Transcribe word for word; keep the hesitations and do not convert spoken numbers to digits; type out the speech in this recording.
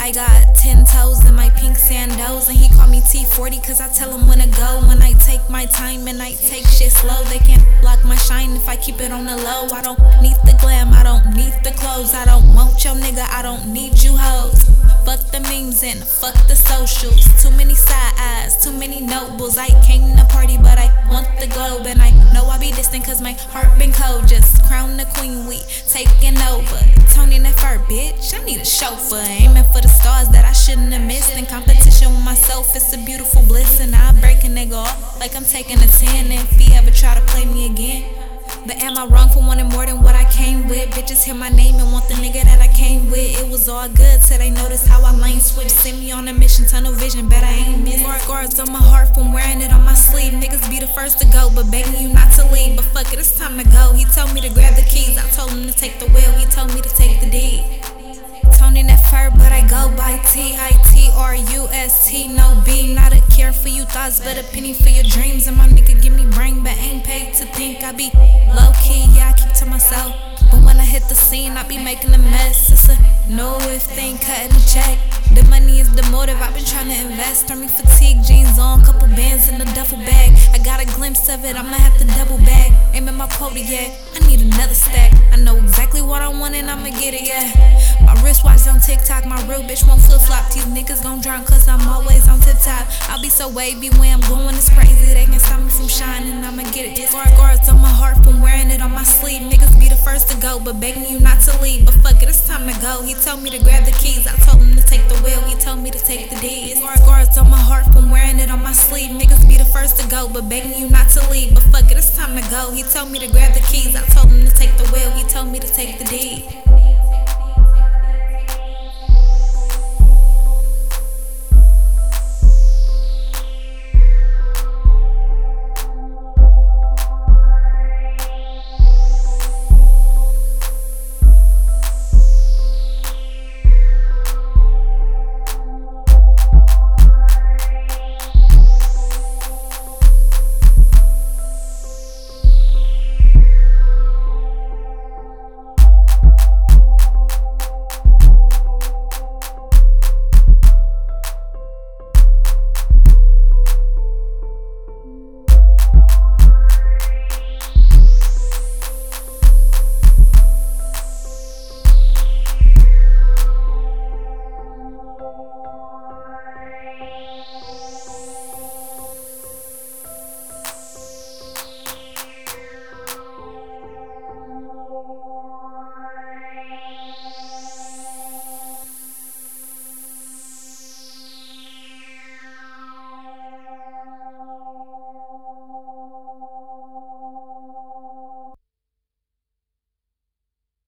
I got ten toes in my pink sandals, and he call me T forty cause I tell him when to go. When I take my time and I take shit slow, they can't block my shine if I keep it on the low. I don't need the glam, I don't need the clothes, I don't want your nigga, I don't need you hoes. Fuck the memes and fuck the socials. Too many side eyes, too many nobles. I came to party but I want the globe, and I know I be distant cause my heart been cold. Just crown the queen, we taking over. Tony that fur, bitch, I need a chauffeur. Aiming for the stars that I shouldn't have missed. In competition with myself, it's a beautiful bliss, and I break a nigga off like I'm taking a ten. If he ever try to play me again, but am I wrong for wanting more than what I came with? Bitches hear my name and want the nigga that I came with. It was all good till they notice how I lane switch. Send me on a mission, tunnel vision, bet I ain't miss. More guards on my heart from wearing it on my sleeve. Niggas be the first to go, but begging you not to leave. But fuck it, it's time to go. He told me to grab the keys, I told him to take the wheel. He told me to take the deed. Tony that fur, but I go by T I T R U S T, no B. Not a care for you thoughts, but a penny for your dreams. And my nigga give me brain, but ain't paid to think. I be low key, yeah, I keep to myself. But when I hit the scene, I be making a mess. It's a no if they ain't cutting a check. The money is the motive, I've been trying to invest. Turn me fatigue jeans on, couple bands in a duffel bag. I got a glimpse of it, I'ma have to double back. Ain't been my quota yet, I need another stack. I know exactly what I want and I'ma get it, yeah. My wristwatch on TikTok, my real bitch won't flip flop. These niggas gon' drown cause I'm always on tip top. I'll be so wavy when I'm going, it's crazy. They can stop me from shining, I'ma get it. It's hard guards on my heart from wearing it on my sleeve. Niggas be the first to go, but begging you not to leave. But fuck it, it's time to go. He told me to grab the keys, I told him to take the wheel. He told me to take the deed. It's hard guards on my heart from wearing it on my sleeve. Niggas be the first to go, but begging you not to leave. But fuck it, it's time to go. He told me to grab the keys, I told him to take the wheel.